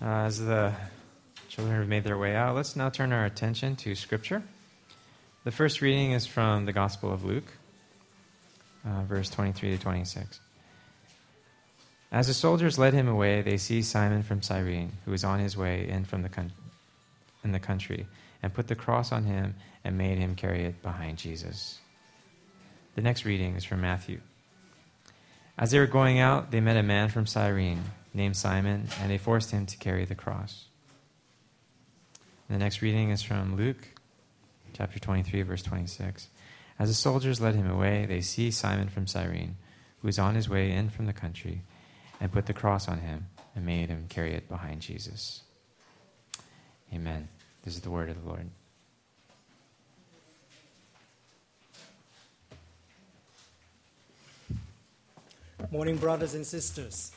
As the children have made their way out, let's now turn our attention to Scripture. The first reading is from the Gospel of Luke, verse 23 to 26. As the soldiers led him away, they seized Simon from Cyrene, who was on his way in from the country, and put the cross on him and made him carry it behind Jesus. The next reading is from Matthew. As they were going out, they met a man from Cyrene named Simon, and they forced him to carry the cross. The next reading is from Luke, chapter 23, verse 26. As the soldiers led him away, they seized Simon from Cyrene, who was on his way in from the country, and put the cross on him and made him carry it behind Jesus. Amen. This is the word of the Lord. Morning, brothers and sisters.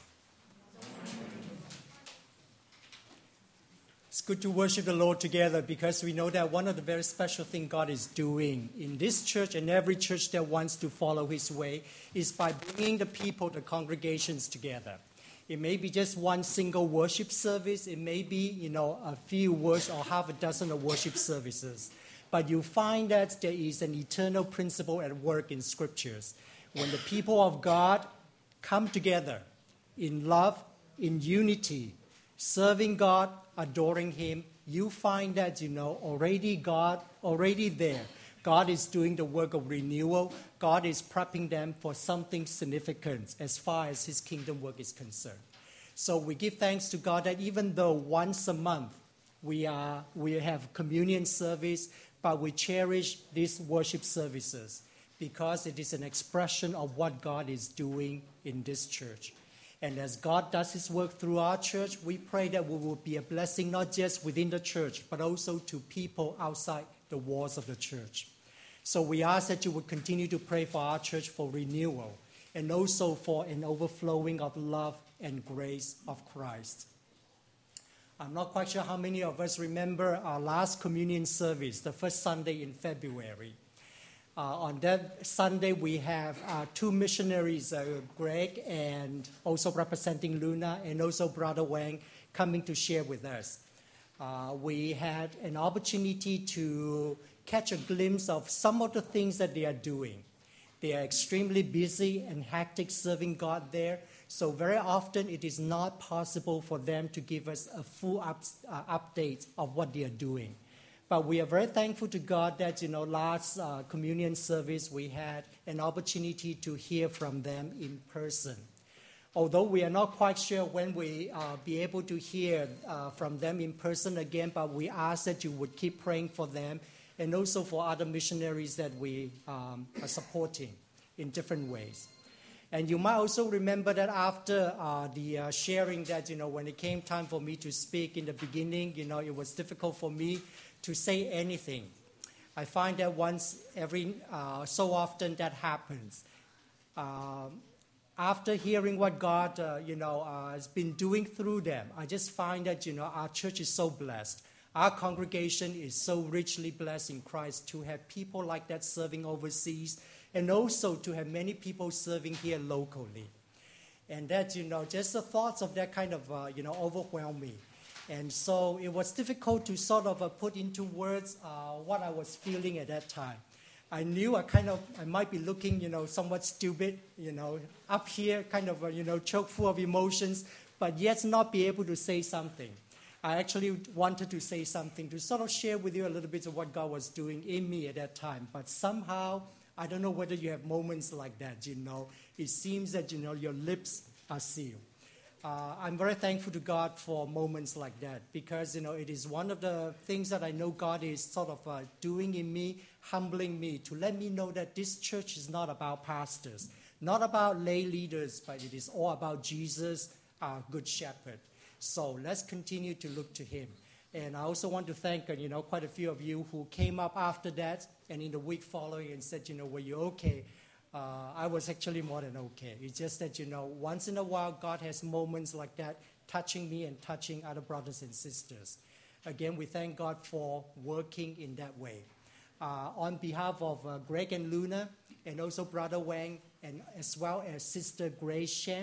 It's good to worship the Lord together because we know that one of the very special things God is doing in this church and every church that wants to follow His way is by bringing the people, the congregations together. It may be just one single worship service. It may be, a few words or half a dozen of worship services. But you find that there is an eternal principle at work in Scriptures. When the people of God come together in love, in unity, serving God, adoring Him, you find that, already there. God is doing the work of renewal. God is prepping them for something significant as far as His kingdom work is concerned. So we give thanks to God that even though once a month we have communion service, but we cherish these worship services because it is an expression of what God is doing in this church. And as God does His work through our church, we pray that we will be a blessing not just within the church, but also to people outside the walls of the church. So we ask that you would continue to pray for our church for renewal and also for an overflowing of love and grace of Christ. I'm not quite sure how many of us remember our last communion service, the first Sunday in February. On that Sunday, we have two missionaries, Greg and also representing Luna, and also Brother Wang, coming to share with us. We had an opportunity to catch a glimpse of some of the things that they are doing. They are extremely busy and hectic serving God there, so very often it is not possible for them to give us a full update of what they are doing. But we are very thankful to God that, last communion service, we had an opportunity to hear from them in person. Although we are not quite sure when we be able to hear from them in person again, but we ask that you would keep praying for them and also for other missionaries that we are supporting in different ways. And you might also remember that after the sharing that, when it came time for me to speak in the beginning, it was difficult for me to say anything. I find that once every so often that happens. After hearing what God, has been doing through them, I just find that, our church is so blessed. Our congregation is so richly blessed in Christ to have people like that serving overseas and also to have many people serving here locally. And that, just the thoughts of that kind of, overwhelm me. And so it was difficult to sort of put into words what I was feeling at that time. I knew I might be looking, somewhat stupid, up here, kind of, choke full of emotions, but yet not be able to say something. I actually wanted to say something to sort of share with you a little bit of what God was doing in me at that time. But somehow, I don't know whether you have moments like that, It seems that, your lips are sealed. I'm very thankful to God for moments like that because, it is one of the things that I know God is sort of doing in me, humbling me to let me know that this church is not about pastors, not about lay leaders, but it is all about Jesus, our good shepherd. So let's continue to look to Him. And I also want to thank, quite a few of you who came up after that and in the week following and said, were you okay? I was actually more than okay. It's just that, once in a while, God has moments like that touching me and touching other brothers and sisters. Again, we thank God for working in that way. On behalf of Greg and Luna and also Brother Wang and as well as Sister Grace Shen,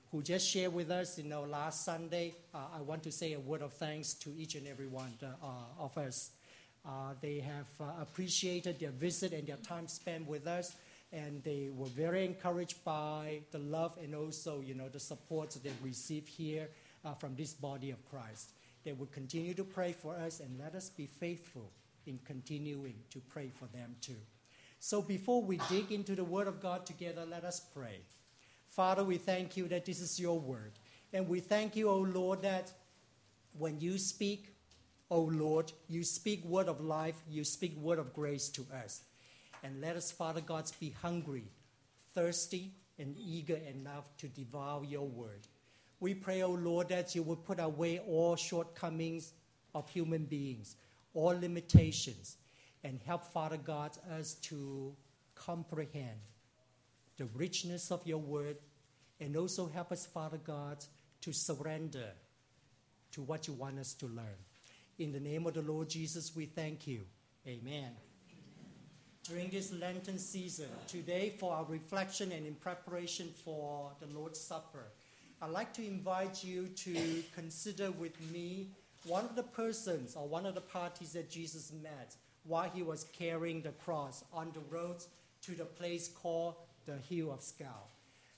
who just shared with us, last Sunday. I want to say a word of thanks to each and every one of us. They have appreciated their visit and their time spent with us, and they were very encouraged by the love and also, the support that they've received here from this body of Christ. They will continue to pray for us, and let us be faithful in continuing to pray for them too. So before we dig into the Word of God together, let us pray. Father, we thank you that this is your Word. And we thank you, O Lord, that when you speak, O Lord, you speak word of life, you speak word of grace to us. And let us, Father God, be hungry, thirsty, and eager enough to devour your word. We pray, O Lord, that you will put away all shortcomings of human beings, all limitations, and help, Father God, us to comprehend the richness of your word, and also help us, Father God, to surrender to what you want us to learn. In the name of the Lord Jesus, we thank you. Amen. During this Lenten season, today for our reflection and in preparation for the Lord's Supper, I'd like to invite you to consider with me one of the persons or one of the parties that Jesus met while he was carrying the cross on the road to the place called the Hill of Skull.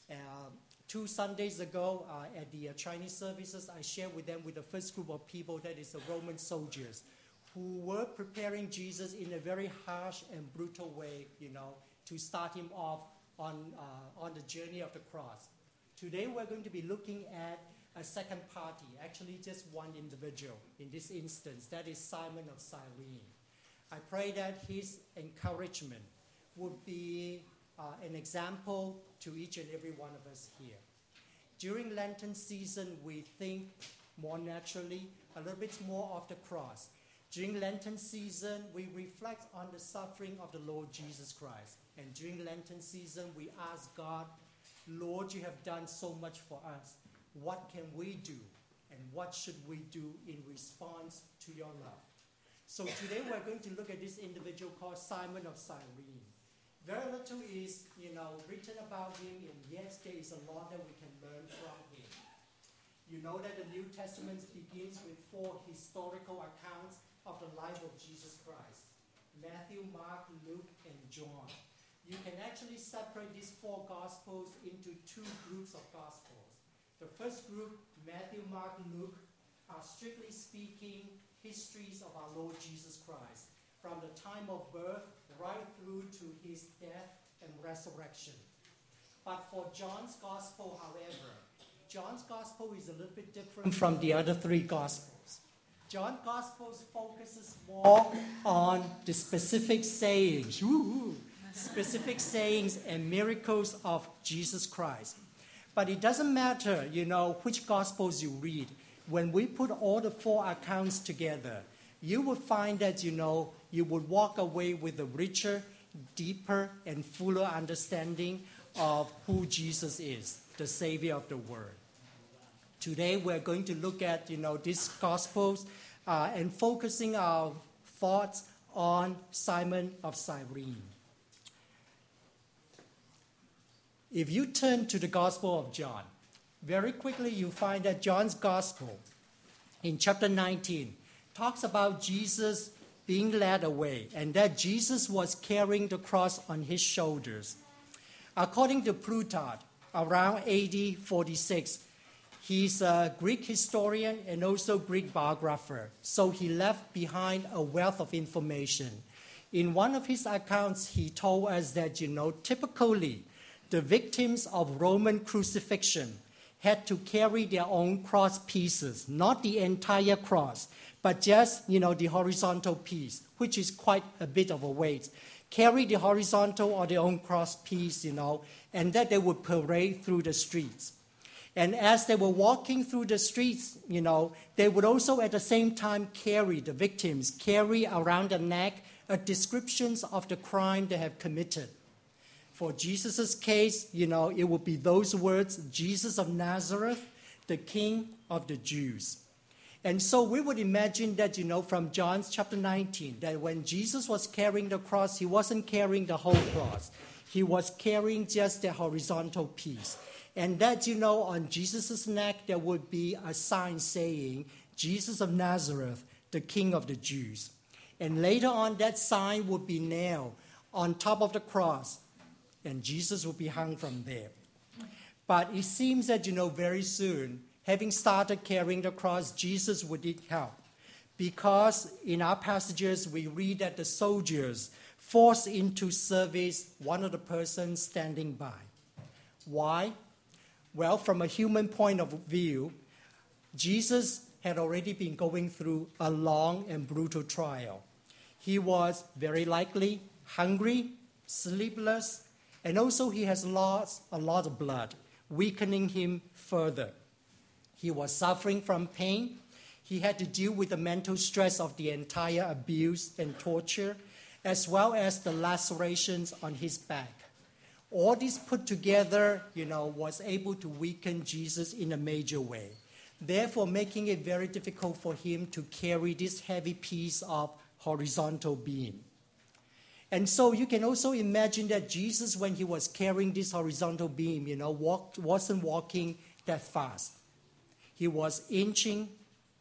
2 Sundays ago at the Chinese services, I shared with them with the first group of people, that is the Roman soldiers, who were preparing Jesus in a very harsh and brutal way, to start him off on the journey of the cross. Today we're going to be looking at a second party, actually just one individual in this instance, that is Simon of Cyrene. I pray that his encouragement would be an example to each and every one of us here. During Lenten season, we think more naturally, a little bit more of the cross. During Lenten season, we reflect on the suffering of the Lord Jesus Christ. And during Lenten season, we ask God, Lord, you have done so much for us. What can we do? And what should we do in response to your love? So today we're going to look at this individual called Simon of Cyrene. Very little is, written about him, and yes, there is a lot that we can learn from him. You know that the New Testament begins with 4 historical accounts of the life of Jesus Christ: Matthew, Mark, Luke, and John. You can actually separate these 4 Gospels into 2 groups of Gospels. The first group, Matthew, Mark, Luke, are strictly speaking histories of our Lord Jesus Christ, from the time of birth right through to his death and resurrection. But for John's Gospel, however, John's Gospel is a little bit different from the other 3 Gospels. John's Gospel focuses more on the specific sayings, and miracles of Jesus Christ. But it doesn't matter, which Gospels you read. When we put all the 4 accounts together, you will find that, you would walk away with a richer, deeper, and fuller understanding of who Jesus is, the Savior of the world. Today, we're going to look at, these Gospels and focusing our thoughts on Simon of Cyrene. If you turn to the Gospel of John, very quickly you find that John's Gospel in chapter 19 talks about Jesus being led away, and that Jesus was carrying the cross on his shoulders. According to Plutarch, around AD 46, he's a Greek historian and also Greek biographer, so he left behind a wealth of information. In one of his accounts, he told us that, typically the victims of Roman crucifixion had to carry their own cross pieces, not the entire cross, but just, the horizontal piece, which is quite a bit of a weight. Carry the horizontal or their own cross piece, and that they would parade through the streets. And as they were walking through the streets, they would also at the same time carry around the neck a descriptions of the crime they have committed. For Jesus' case, it would be those words, Jesus of Nazareth, the King of the Jews. And so we would imagine that, from John chapter 19, that when Jesus was carrying the cross, he wasn't carrying the whole cross. He was carrying just the horizontal piece. And that, on Jesus' neck, there would be a sign saying, Jesus of Nazareth, the King of the Jews. And later on, that sign would be nailed on top of the cross, and Jesus would be hung from there. But it seems that, very soon, having started carrying the cross, Jesus would need help. Because in our passages, we read that the soldiers forced into service one of the persons standing by. Why? Well, from a human point of view, Jesus had already been going through a long and brutal trial. He was very likely hungry, sleepless, and also he has lost a lot of blood, weakening him further. He was suffering from pain. He had to deal with the mental stress of the entire abuse and torture, as well as the lacerations on his back. All this put together, was able to weaken Jesus in a major way, therefore making it very difficult for him to carry this heavy piece of horizontal beam. And so you can also imagine that Jesus, when he was carrying this horizontal beam, wasn't walking that fast. He was inching.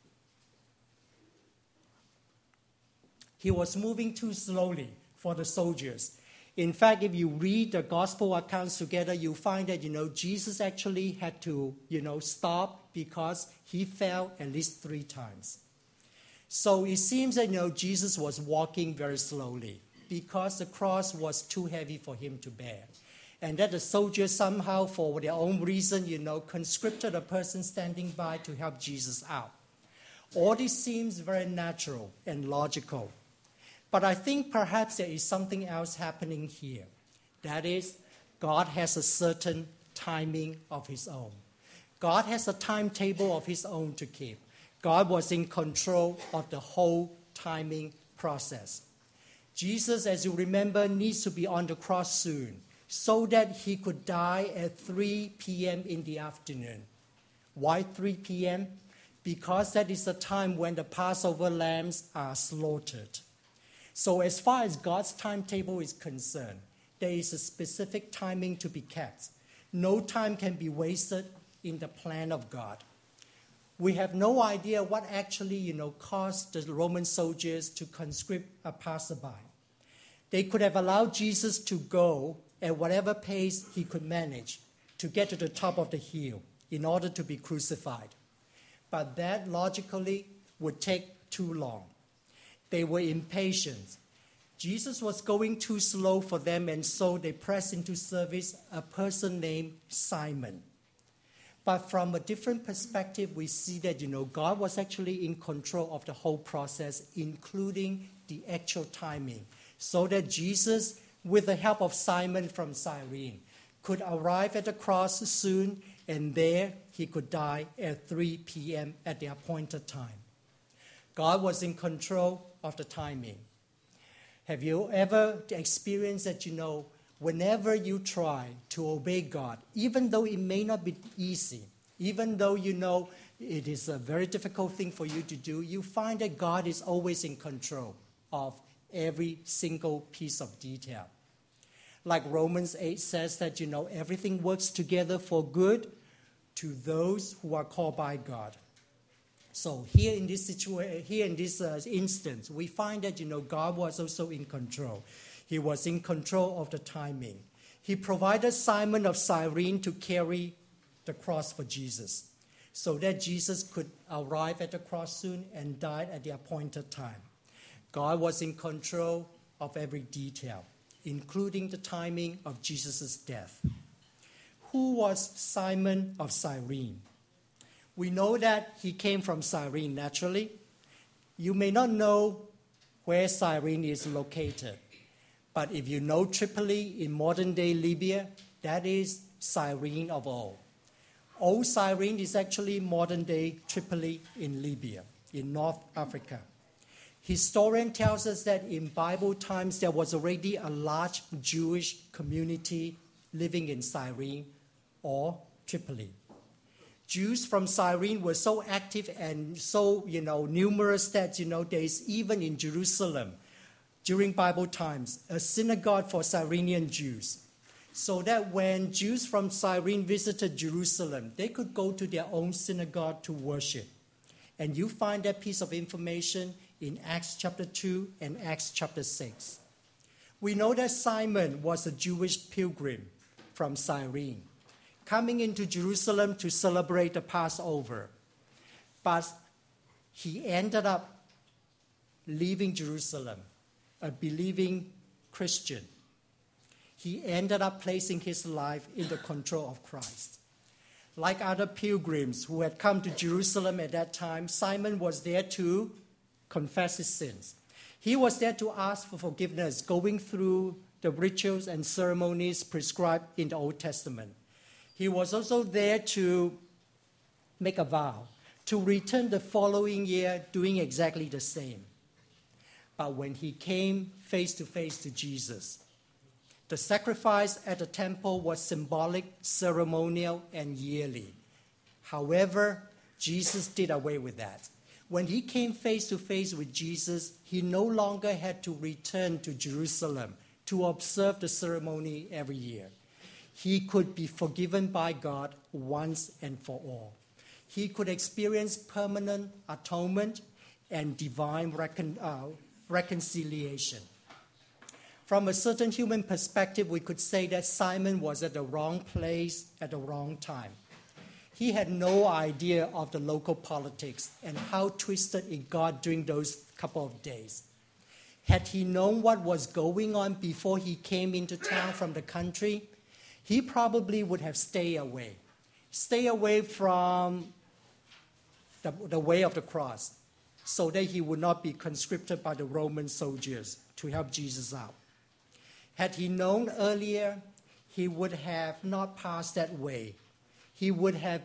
He was moving too slowly for the soldiers. In fact, if you read the gospel accounts together, you find that, Jesus actually had to, stop because he fell at least 3 times. So it seems that, Jesus was walking very slowly because the cross was too heavy for him to bear. And that the soldiers somehow, for their own reason, conscripted a person standing by to help Jesus out. All this seems very natural and logical. But I think perhaps there is something else happening here. That is, God has a certain timing of his own. God has a timetable of his own to keep. God was in control of the whole timing process. Jesus, as you remember, needs to be on the cross soon so that he could die at 3 p.m. in the afternoon. Why 3 p.m.? Because that is the time when the Passover lambs are slaughtered. So as far as God's timetable is concerned, there is a specific timing to be kept. No time can be wasted in the plan of God. We have no idea what actually, caused the Roman soldiers to conscript a passerby. They could have allowed Jesus to go at whatever pace he could manage to get to the top of the hill in order to be crucified. But that logically would take too long. They were impatient. Jesus was going too slow for them, and so they pressed into service a person named Simon. But from a different perspective, we see that, God was actually in control of the whole process, including the actual timing, so that Jesus, with the help of Simon from Cyrene, could arrive at the cross soon, and there he could die at 3 p.m. at the appointed time. God was in control of the timing. Have you ever experienced that, whenever you try to obey God, even though it may not be easy, even though it is a very difficult thing for you to do, you find that God is always in control of every single piece of detail. Like Romans 8 says that, everything works together for good to those who are called by God. So here in this instance, we find that, God was also in control. He was in control of the timing. He provided Simon of Cyrene to carry the cross for Jesus so that Jesus could arrive at the cross soon and die at the appointed time. God was in control of every detail, including the timing of Jesus' death. Who was Simon of Cyrene? We know that he came from Cyrene naturally. You may not know where Cyrene is located, but if you know Tripoli in modern-day Libya, that is Cyrene of all. Old Cyrene is actually modern-day Tripoli in Libya, in North Africa. Historian tells us that in Bible times there was already a large Jewish community living in Cyrene or Tripoli. Jews from Cyrene were so active and so, numerous that, there is even in Jerusalem, during Bible times, a synagogue for Cyrenian Jews. so that when Jews from Cyrene visited Jerusalem, they could go to their own synagogue to worship. And you find that piece of information in Acts chapter 2 and Acts chapter 6. We know that Simon was a Jewish pilgrim from Cyrene, coming into Jerusalem to celebrate the Passover. But he ended up leaving Jerusalem, a believing Christian. He ended up placing his life in the control of Christ. Like other pilgrims who had come to Jerusalem at that time, Simon was there to confess his sins. He was there to ask for forgiveness, going through the rituals and ceremonies prescribed in the Old Testament. He was also there to make a vow, to return the following year doing exactly the same. But when he came face to face to Jesus, the sacrifice at the temple was symbolic, ceremonial, and yearly. However, Jesus did away with that. When he came face to face with Jesus, he no longer had to return to Jerusalem to observe the ceremony every year. He could be forgiven by God once and for all. He could experience permanent atonement and divine reconciliation. From a certain human perspective, we could say that Simon was at the wrong place at the wrong time. He had no idea of the local politics and how twisted it got during those couple of days. Had he known what was going on before he came into town from the country, he probably would have stayed away from the way of the cross, so that he would not be conscripted by the Roman soldiers to help Jesus out. Had he known earlier, he would have not passed that way. He would have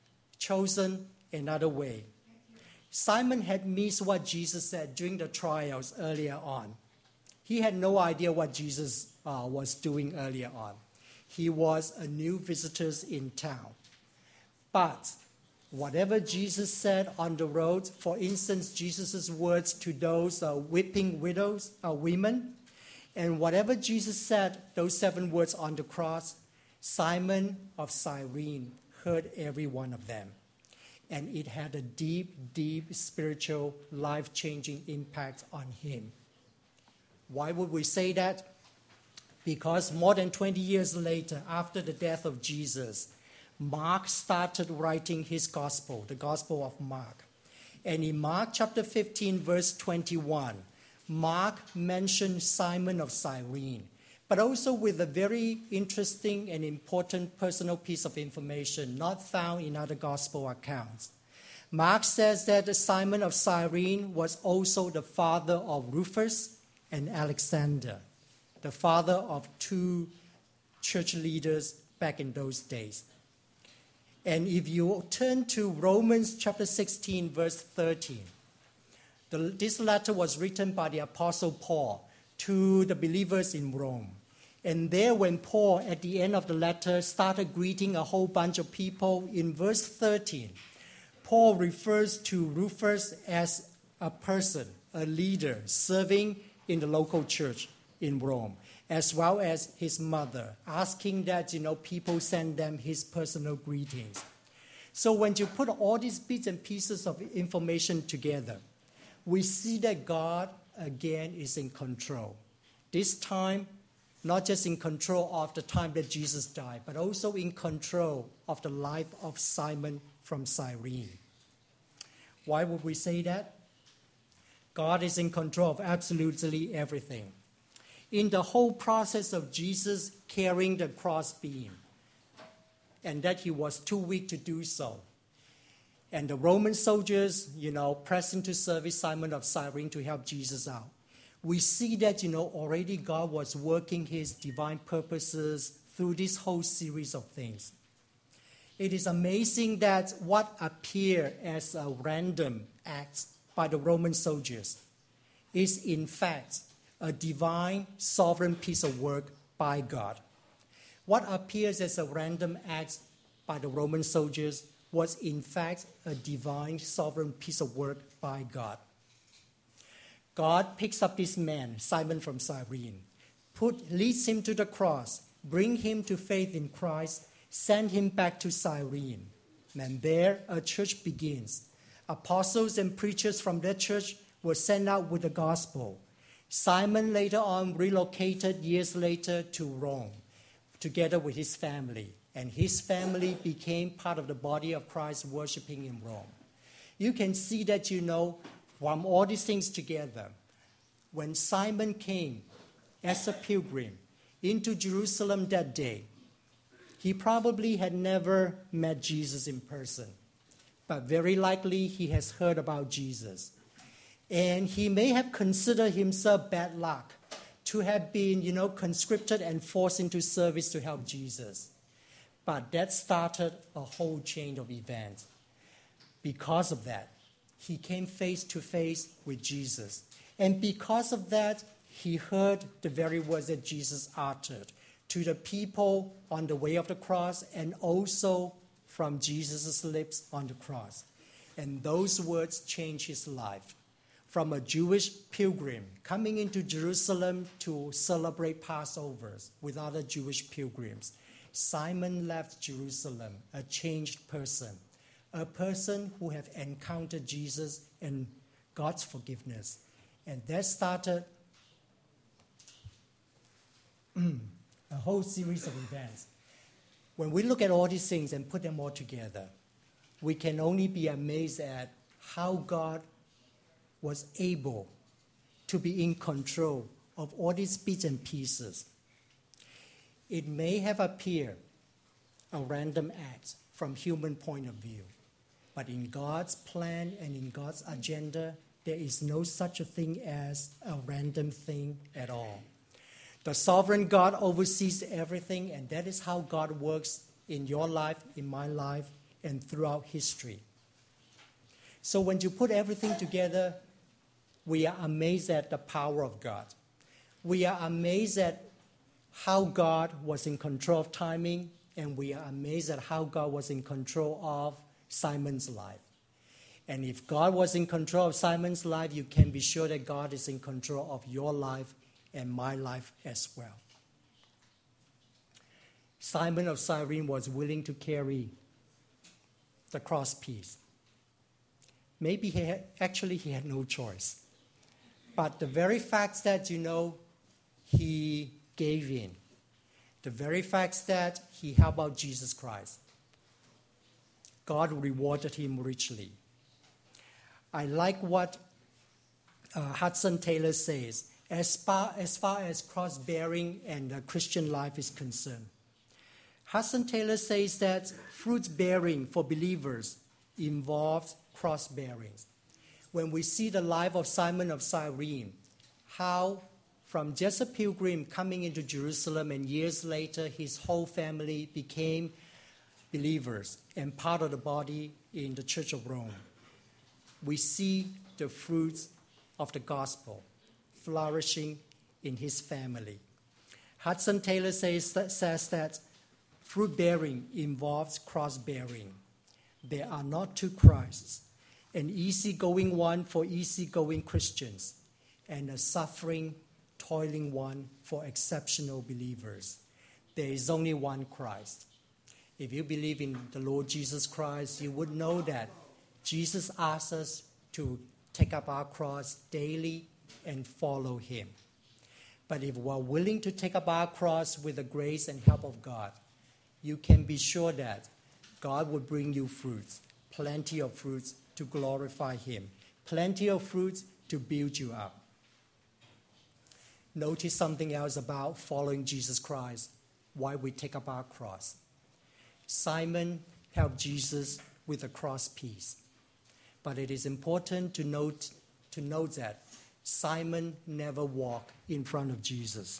chosen another way. Simon had missed what Jesus said during the trials earlier on. He had no idea what Jesus was doing earlier on. He was a new visitor in town. But whatever Jesus said on the road, for instance, Jesus' words to those weeping women, and whatever Jesus said, those 7 words on the cross, Simon of Cyrene heard every one of them. And it had a deep, deep spiritual, life-changing impact on him. Why would we say that? Because more than 20 years later, after the death of Jesus, Mark started writing his gospel, the Gospel of Mark. And in Mark chapter 15, verse 21, Mark mentioned Simon of Cyrene, but also with a very interesting and important personal piece of information not found in other gospel accounts. Mark says that Simon of Cyrene was also the father of Rufus and Alexander, the father of 2 church leaders back in those days. And if you turn to Romans chapter 16, verse 13, this letter was written by the Apostle Paul to the believers in Rome. And there, when Paul, at the end of the letter, started greeting a whole bunch of people, in verse 13, Paul refers to Rufus as a person, a leader, serving in the local church in Rome, as well as his mother, asking that, people send them his personal greetings. So when you put all these bits and pieces of information together, we see that God, again, is in control. This time, not just in control of the time that Jesus died, but also in control of the life of Simon from Cyrene. Why would we say that? God is in control of absolutely everything. In the whole process of Jesus carrying the crossbeam, and that he was too weak to do so, and the Roman soldiers, pressed into service Simon of Cyrene to help Jesus out. We see that, already God was working his divine purposes through this whole series of things. It is amazing that what appeared as a random act by the Roman soldiers is in fact a divine, sovereign piece of work by God. What appears as a random act by the Roman soldiers was in fact a divine, sovereign piece of work by God. God picks up this man, Simon from Cyrene, leads him to the cross, bring him to faith in Christ, send him back to Cyrene. And there a church begins. Apostles and preachers from that church were sent out with the gospel. Simon later on relocated years later to Rome together with his family. And his family became part of the body of Christ worshiping in Rome. You can see that, from all these things together, when Simon came as a pilgrim into Jerusalem that day, he probably had never met Jesus in person, but very likely he has heard about Jesus. And he may have considered himself bad luck to have been, conscripted and forced into service to help Jesus. But that started a whole chain of events. Because of that, he came face to face with Jesus. And because of that, he heard the very words that Jesus uttered to the people on the way of the cross and also from Jesus' lips on the cross. And those words changed his life. From a Jewish pilgrim coming into Jerusalem to celebrate Passovers with other Jewish pilgrims, Simon left Jerusalem a changed person, a person who had encountered Jesus and God's forgiveness. And that started a whole series of events. When we look at all these things and put them all together, we can only be amazed at how God was able to be in control of all these bits and pieces. It may have appeared a random act from human point of view, but in God's plan and in God's agenda, there is no such a thing as a random thing at all. The sovereign God oversees everything, and that is how God works in your life, in my life, and throughout history. So when you put everything together, we are amazed at the power of God. We are amazed at how God was in control of timing, and we are amazed at how God was in control of Simon's life. And if God was in control of Simon's life, you can be sure that God is in control of your life and my life as well. Simon of Cyrene was willing to carry the cross piece. Maybe he had no choice. But the very fact that, he gave in, the very fact that he helped out Jesus Christ, God rewarded him richly. I like what Hudson Taylor says, as far as cross-bearing and the Christian life is concerned. Hudson Taylor says that fruit-bearing for believers involves cross-bearing. When we see the life of Simon of Cyrene, how from just a pilgrim coming into Jerusalem and years later his whole family became believers and part of the body in the Church of Rome. We see the fruits of the gospel flourishing in his family. Hudson Taylor says that fruit-bearing involves cross-bearing. There are not two Christs, an easygoing one for easygoing Christians, and a suffering, toiling one for exceptional believers. There is only one Christ. If you believe in the Lord Jesus Christ, you would know that Jesus asks us to take up our cross daily and follow him. But if we're willing to take up our cross with the grace and help of God, you can be sure that God will bring you fruits, plenty of fruits to glorify him, plenty of fruits to build you up. Notice something else about following Jesus Christ, why we take up our cross. Simon helped Jesus with the cross piece. But it is important to note that Simon never walked in front of Jesus.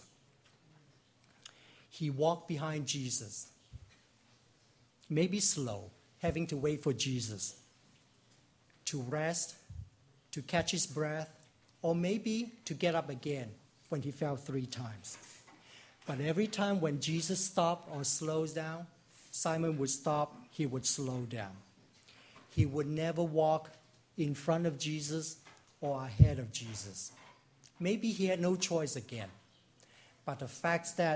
He walked behind Jesus, maybe slow, having to wait for Jesus to rest, to catch his breath, or maybe to get up again when he fell 3 times. But every time when Jesus stopped or slows down, Simon would stop, he would slow down. He would never walk in front of Jesus or ahead of Jesus. Maybe he had no choice again. But the fact that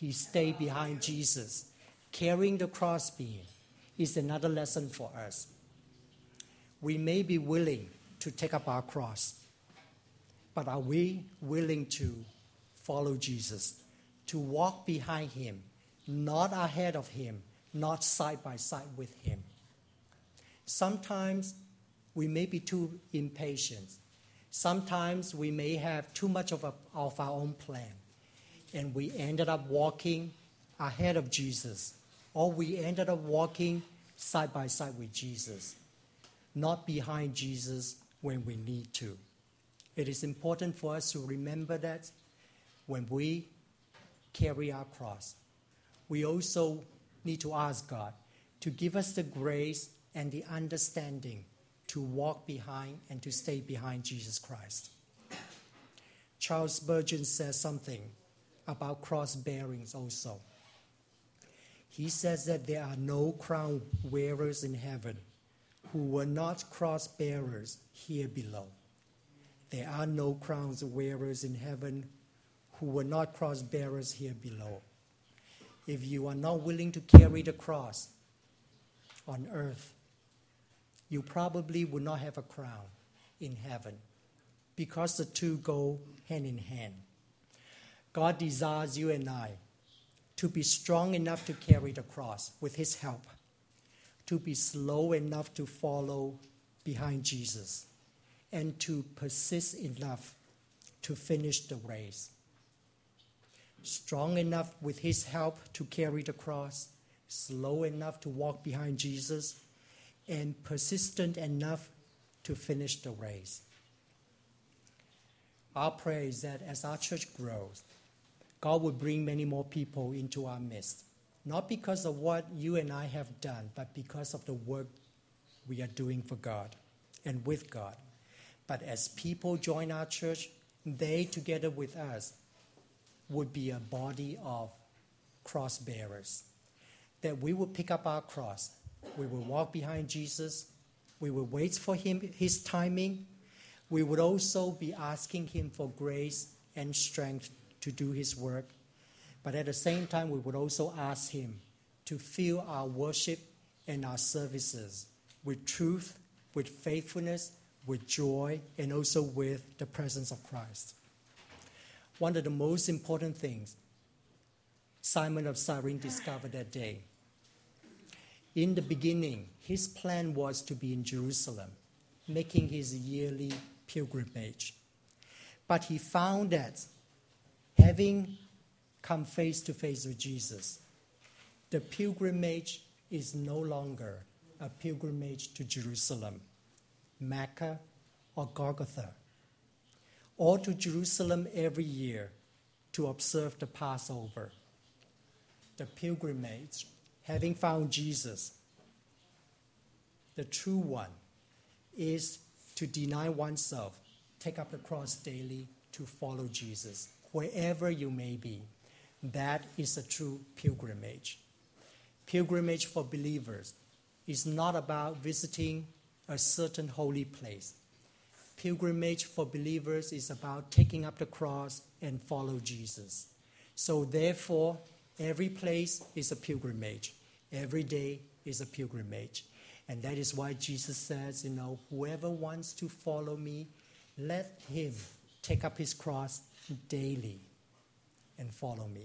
he stayed behind Jesus. Carrying the crossbeam is another lesson for us. We may be willing to take up our cross, but are we willing to follow Jesus, to walk behind him, not ahead of him, not side by side with him? Sometimes we may be too impatient. Sometimes we may have too much of our own plan, and we ended up walking ahead of Jesus, or we ended up walking side by side with Jesus, not behind Jesus when we need to. It is important for us to remember that when we carry our cross, we also need to ask God to give us the grace and the understanding to walk behind and to stay behind Jesus Christ. Charles Spurgeon says something about cross bearings also. He says that there are no crown wearers in heaven who were not cross bearers here below. There are no crowns wearers in heaven who were not cross bearers here below. If you are not willing to carry the cross on earth, you probably will not have a crown in heaven, because the two go hand in hand. God desires you and I to be strong enough to carry the cross with his help, to be slow enough to follow behind Jesus, and to persist enough to finish the race. Strong enough with his help to carry the cross, slow enough to walk behind Jesus, and persistent enough to finish the race. Our prayer is that as our church grows, God will bring many more people into our midst, not because of what you and I have done, but because of the work we are doing for God and with God. But as people join our church, they, together with us, would be a body of cross bearers. That we will pick up our cross. We will walk behind Jesus. We will wait for him, his timing. We would also be asking him for grace and strength to do his work. But at the same time, we would also ask him to fill our worship and our services with truth, with faithfulness, with joy, and also with the presence of Christ. One of the most important things Simon of Cyrene discovered that day. In the beginning, his plan was to be in Jerusalem, making his yearly pilgrimage. But he found that having come face to face with Jesus, the pilgrimage is no longer a pilgrimage to Jerusalem, Mecca, or Golgotha, or to Jerusalem every year to observe the Passover. The pilgrimage, having found Jesus, the true one, is to deny oneself, take up the cross daily to follow Jesus, wherever you may be. That is a true pilgrimage. Pilgrimage for believers is not about visiting a certain holy place. Pilgrimage for believers is about taking up the cross and follow Jesus. So therefore, every place is a pilgrimage. Every day is a pilgrimage. And that is why Jesus says, whoever wants to follow me, let him take up his cross daily and follow me.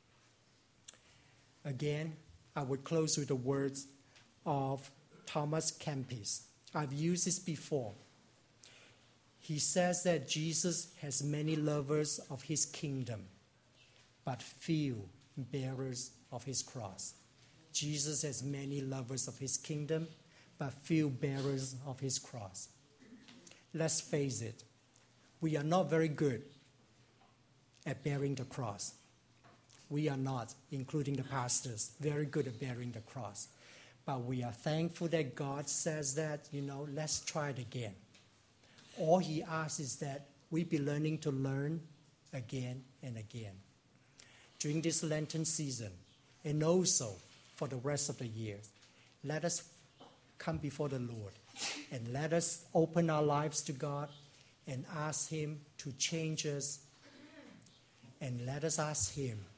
Again, I would close with the words of Thomas Kempis. I've used this before. He says that Jesus has many lovers of his kingdom, but few bearers of his cross. Jesus has many lovers of his kingdom, but few bearers of his cross. Let's face it, we are not very good at bearing the cross. We are not, including the pastors, very good at bearing the cross. But we are thankful that God says that, let's try it again. All he asks is that we be learning to learn again and again. During this Lenten season, and also for the rest of the year, let us come before the Lord and let us open our lives to God and ask him to change us, and let us ask him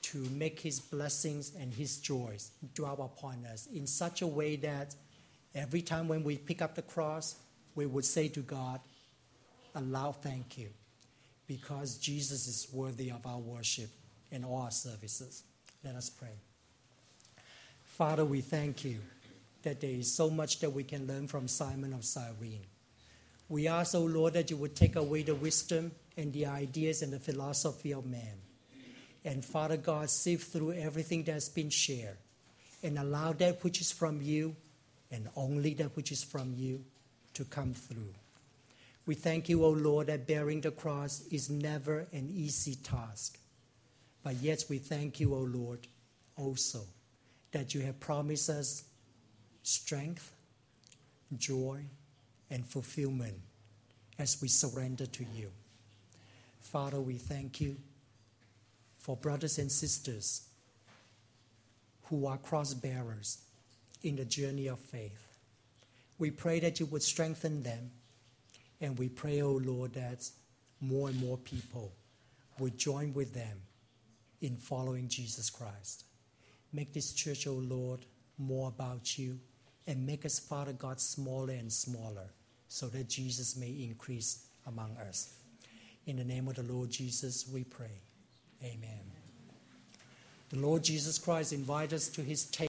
to make his blessings and his joys dwell upon us in such a way that every time when we pick up the cross, we would say to God, a loud thank you, because Jesus is worthy of our worship and all our services. Let us pray. Father, we thank you that there is so much that we can learn from Simon of Cyrene. We ask, O Lord, that you would take away the wisdom and the ideas and the philosophy of man. And Father God, sift through everything that's been shared and allow that which is from you and only that which is from you to come through. We thank you, O Lord, that bearing the cross is never an easy task. But yet we thank you, O Lord, also that you have promised us strength, joy, and fulfillment as we surrender to you. Father, we thank you for brothers and sisters who are cross-bearers in the journey of faith. We pray that you would strengthen them, and we pray, O Lord, that more and more people would join with them in following Jesus Christ. Make this church, O Lord, more about you, and make us, Father God, smaller and smaller, so that Jesus may increase among us. In the name of the Lord Jesus, we pray. Amen. The Lord Jesus Christ invites us to his table.